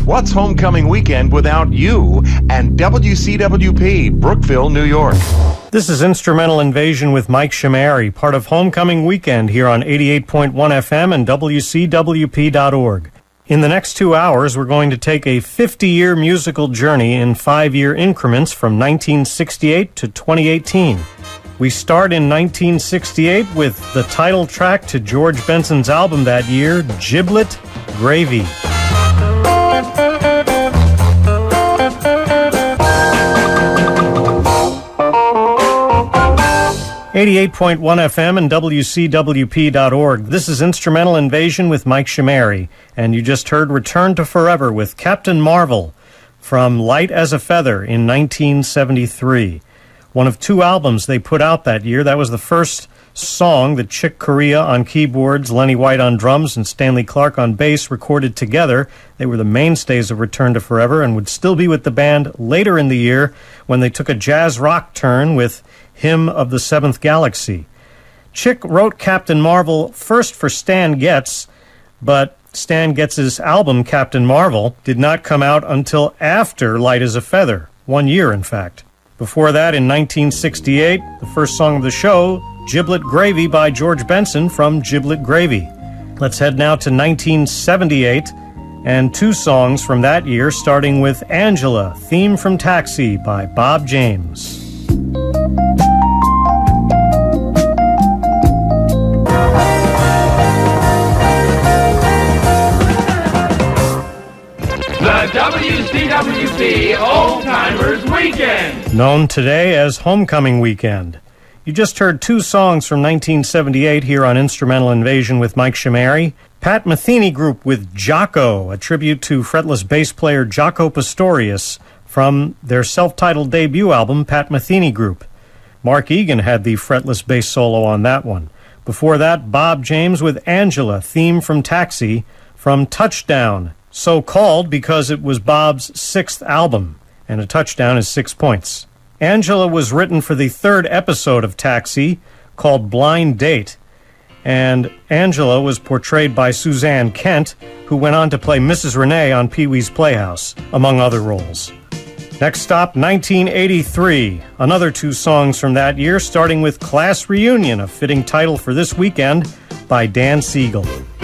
What's homecoming weekend without you and WCWP, Brookville, New York? This is Instrumental Invasion with Mike Shamari, part of Homecoming Weekend here on 88.1 FM and WCWP.org. In the next 2 hours, we're going to take a 50-year musical journey in 5-year increments from 1968 to 2018. We start in 1968 with the title track to George Benson's album that year, Giblet Gravy. 88.1 FM and WCWP.org. This is Instrumental Invasion with Mike Shamari, and you just heard Return to Forever with Captain Marvel from Light as a Feather in 1973. One of 2 albums they put out that year. That was the first song that Chick Corea on keyboards, Lenny White on drums, and Stanley Clarke on bass recorded together. They were the mainstays of Return to Forever and would still be with the band later in the year when they took a jazz rock turn with Hymn of the Seventh Galaxy. Chick wrote Captain Marvel first for Stan Getz, but Stan Getz's album, Captain Marvel, did not come out until after Light as a Feather, 1 year in fact. Before that, in 1968, the first song of the show, Giblet Gravy by George Benson from Giblet Gravy. Let's head now to 1978 and 2 songs from that year, starting with Angela, theme from Taxi by Bob James. The WCWP Old Timers Weekend, known today as Homecoming Weekend. You just heard 2 songs from 1978 here on Instrumental Invasion with Mike Shamari. Pat Metheny Group with Jocko, a tribute to fretless bass player Jaco Pastorius from their self-titled debut album, Pat Metheny Group. Mark Egan had the fretless bass solo on that one. Before that, Bob James with Angela, theme from Taxi, from Touchdown, so called because it was Bob's 6th album, and a touchdown is 6 points. Angela was written for the 3rd episode of Taxi, called Blind Date, and Angela was portrayed by Suzanne Kent, who went on to play Mrs. Renee on Pee-wee's Playhouse, among other roles. Next stop, 1983. Another 2 songs from that year, starting with Class Reunion, a fitting title for this weekend, by Dan Siegel.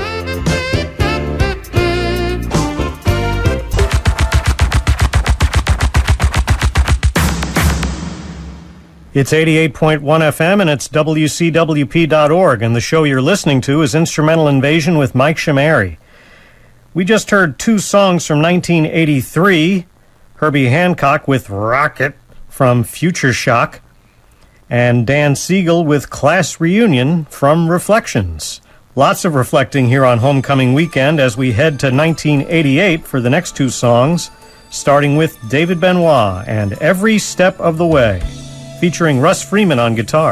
It's 88.1 FM and it's WCWP.org, and the show you're listening to is Instrumental Invasion with Mike Shamari. We just heard 2 songs from 1983, Herbie Hancock with Rocket from Future Shock, and Dan Siegel with Class Reunion from Reflections. Lots of reflecting here on Homecoming Weekend as we head to 1988 for the next 2 songs, starting with David Benoit and Every Step of the Way, featuring Russ Freeman on guitar.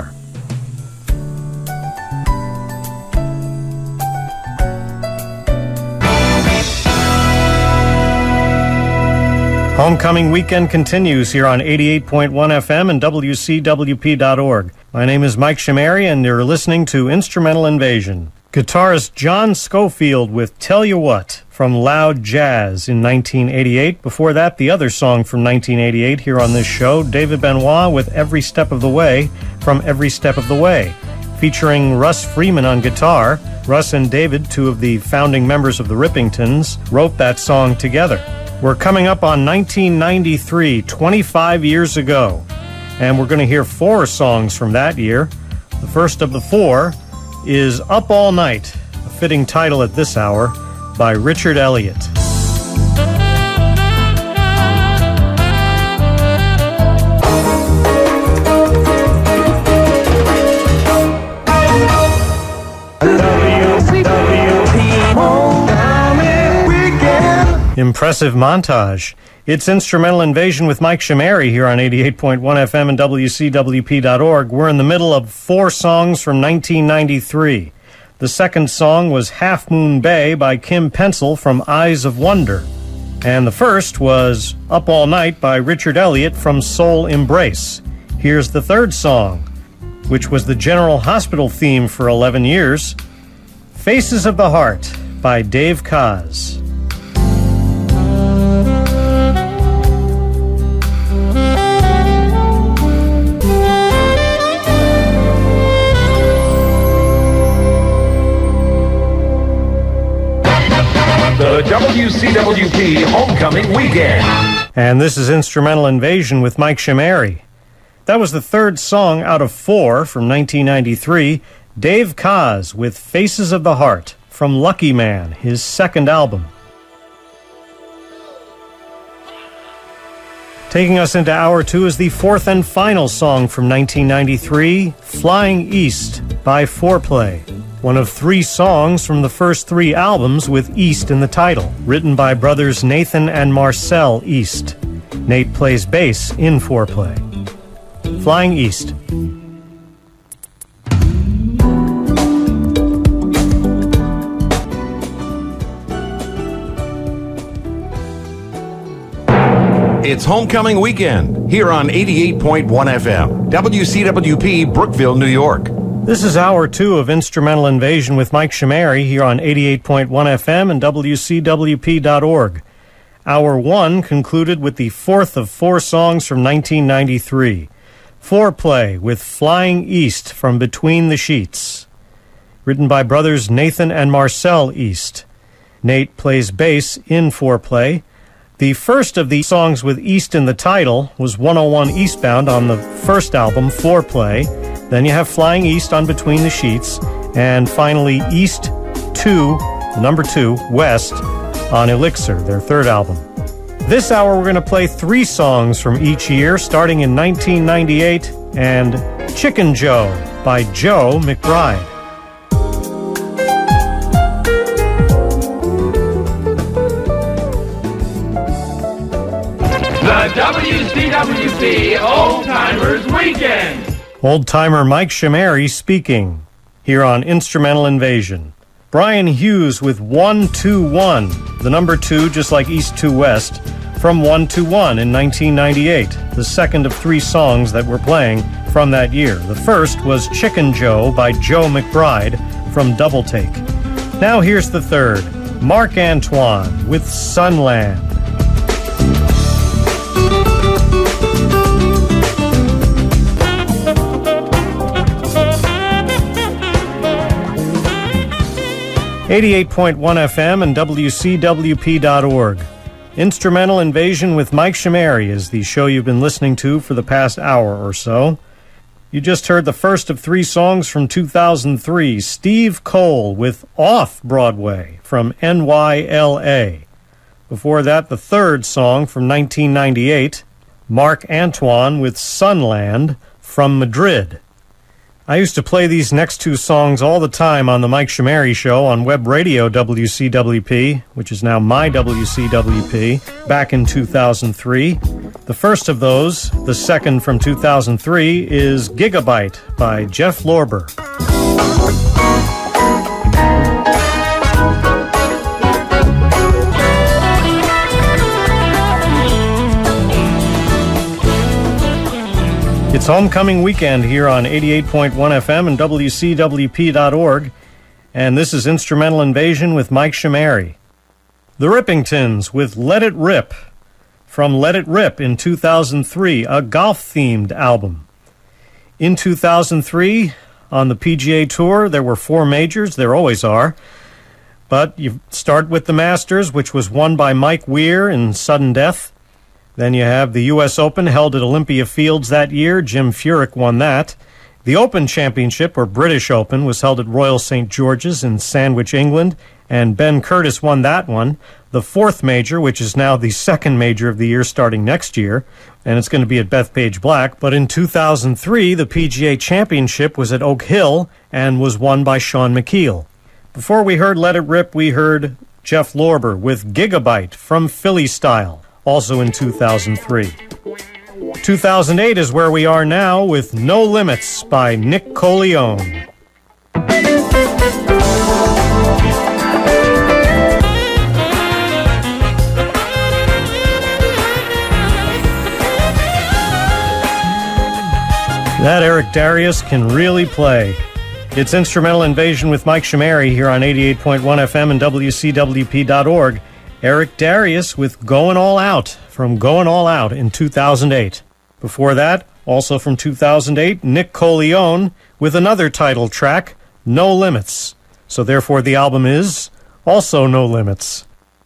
Homecoming Weekend continues here on 88.1 FM and WCWP.org. My name is Mike Shamari, and you're listening to Instrumental Invasion. Guitarist John Scofield with Tell You What from Loud Jazz in 1988. Before that, the other song from 1988 here on this show, David Benoit with Every Step of the Way from Every Step of the Way, featuring Russ Freeman on guitar. Russ and David, 2 of the founding members of the Rippingtons, wrote that song together. We're coming up on 1993, 25 years ago, and we're going to hear 4 songs from that year. The first of the 4 is Up All Night, a fitting title at this hour, by Richard Elliott. Impressive montage. It's Instrumental Invasion with Mike Shamari here on 88.1 FM and WCWP.org. We're in the middle of 4 songs from 1993. The second song was Half Moon Bay by Kim Pencil from Eyes of Wonder. And the first was Up All Night by Richard Elliott from Soul Embrace. Here's the third song, which was the General Hospital theme for 11 years, Faces of the Heart by Dave Koz. the WCWP Homecoming Weekend. And this is Instrumental Invasion with Mike Shimary. That was the third song out of 4 from 1993, Dave Koz with Faces of the Heart from Lucky Man, his second album. Taking us into Hour 2 is the fourth and final song from 1993, Flying East by Foreplay. One of 3 songs from the first 3 albums with East in the title, written by brothers Nathan and Marcel East. Nate plays bass in Foreplay. Flying East. It's Homecoming Weekend here on 88.1 FM, WCWP, Brookville, New York. This is Hour 2 of Instrumental Invasion with Mike Shimary here on 88.1 FM and WCWP.org. Hour 1 concluded with the fourth of 4 songs from 1993. Foreplay with Flying East from Between the Sheets. Written by brothers Nathan and Marcel East. Nate plays bass in Foreplay. The first of the songs with East in the title was 101 Eastbound on the first album, Foreplay. Then you have Flying East on Between the Sheets. And finally, East 2, the number 2, West, on Elixir, their third album. This hour we're going to play 3 songs from each year, starting in 1998, and Chicken Joe by Joe McBride. The WCWP Old Timers Weekend. Old-timer Mike Shimary speaking, here on Instrumental Invasion. Brian Hughes with 121, the number 2, just like East 2 West, from 121 in 1998, the second of 3 songs that we're playing from that year. The first was Chicken Joe by Joe McBride from Double Take. Now here's the third, Mark Antoine with Sunland. .1 FM and WCWP.org. Instrumental Invasion with Mike Shimary is the show you've been listening to for the past hour or so. You just heard the first of 3 songs from 2003, Steve Cole with Off-Broadway from NYLA. Before that, the third song from 1998, Mark Antoine with Sunland from Madrid. I used to play these next 2 songs all the time on the Mike Shimary Show on web radio WCWP, which is now my WCWP, back in 2003. The first of those, the second from 2003, is Gigabyte by Jeff Lorber. 'It's Homecoming Weekend here on 88.1 FM and WCWP.org, and this is Instrumental Invasion with Mike Shimary. The Rippingtons with Let It Rip, from Let It Rip in 2003, a golf-themed album. In 2003, on the PGA Tour, there were 4 majors, there always are, but you start with the Masters, which was won by Mike Weir in sudden death. Then you have the U.S. Open held at Olympia Fields that year. Jim Furyk won that. The Open Championship, or British Open, was held at Royal St. George's in Sandwich, England, and Ben Curtis won that one. The 4th major, which is now the 2nd major of the year starting next year, and it's going to be at Bethpage Black. But in 2003, the PGA Championship was at Oak Hill and was won by Shawn Micheel. Before we heard Let It Rip, we heard Jeff Lorber with Gigabyte from Philly Style, also in 2003. 2008 is where we are now with No Limits by Nick Coleone. That Eric Darius can really play. It's Instrumental Invasion with Mike Shimary here on 88.1 FM and WCWP.org. Eric Darius with Going All Out from Going All Out in 2008. Before that, also from 2008, Nick Coleone with another title track, No Limits. So therefore the album is also No Limits.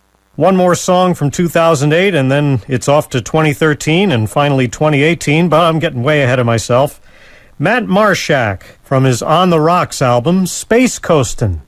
One more song from 2008, and then it's off to 2013 and finally 2018, but I'm getting way ahead of myself. Matt Marshak from his On the Rocks album, Space Coastin'.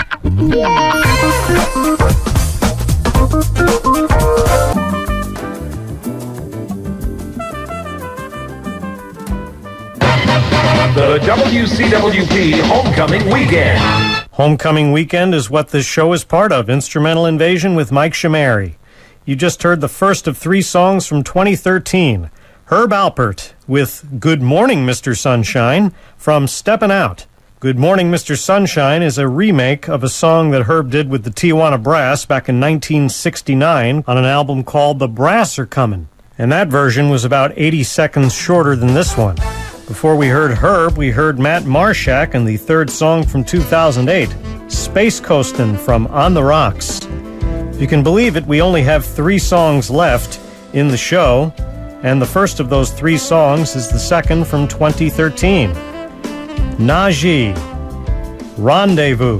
The WCWP Homecoming Weekend. Homecoming Weekend is what this show is part of, Instrumental Invasion with Mike Shimary. You just heard the first of 3 songs from 2013. Herb Alpert with Good Morning, Mr. Sunshine from Steppin' Out. Good Morning, Mr. Sunshine is a remake of a song that Herb did with the Tijuana Brass back in 1969 on an album called The Brass Are Comin'. And that version was about 80 seconds shorter than this one. Before we heard Herb, we heard Matt Marshak and the third song from 2008, Space Coastin' from On the Rocks. If you can believe it, we only have 3 songs left in the show, and the first of those 3 songs is the second from 2013. Najee, Rendezvous.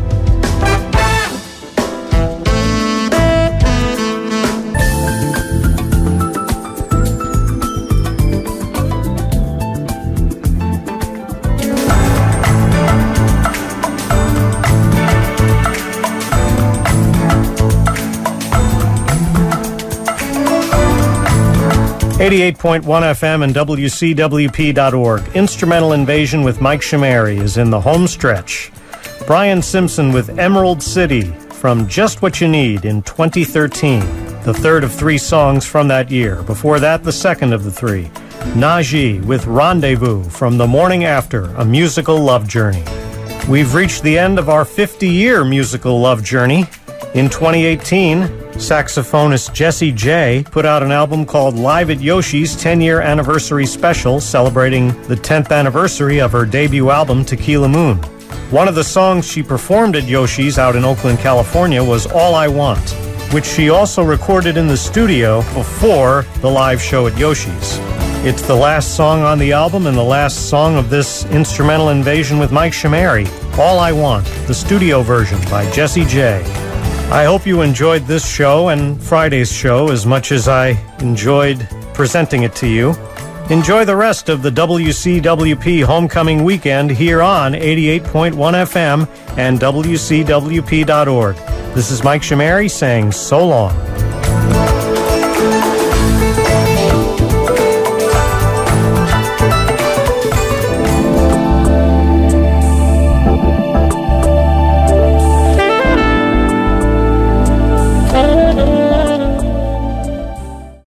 .1 FM and WCWP.org. Instrumental Invasion with Mike Shimary is in the home stretch. Brian Simpson with Emerald City from Just What You Need in 2013. The third of 3 songs from that year. Before that, the second of the 3. Najee with Rendezvous from The Morning After, a musical love journey. We've reached the end of our 50-year musical love journey. In 2018, saxophonist Jessie J put out an album called Live at Yoshi's 10-year anniversary special, celebrating the 10th anniversary of her debut album, Tequila Moon. One of the songs she performed at Yoshi's out in Oakland, California was All I Want, which she also recorded in the studio before the live show at Yoshi's. It's the last song on the album and the last song of this Instrumental Invasion with Mike Shimary, All I Want, the studio version by Jessie J. I hope you enjoyed this show and Friday's show as much as I enjoyed presenting it to you. Enjoy the rest of the WCWP Homecoming Weekend here on 88.1 FM and WCWP.org. This is Mike Shimary saying so long.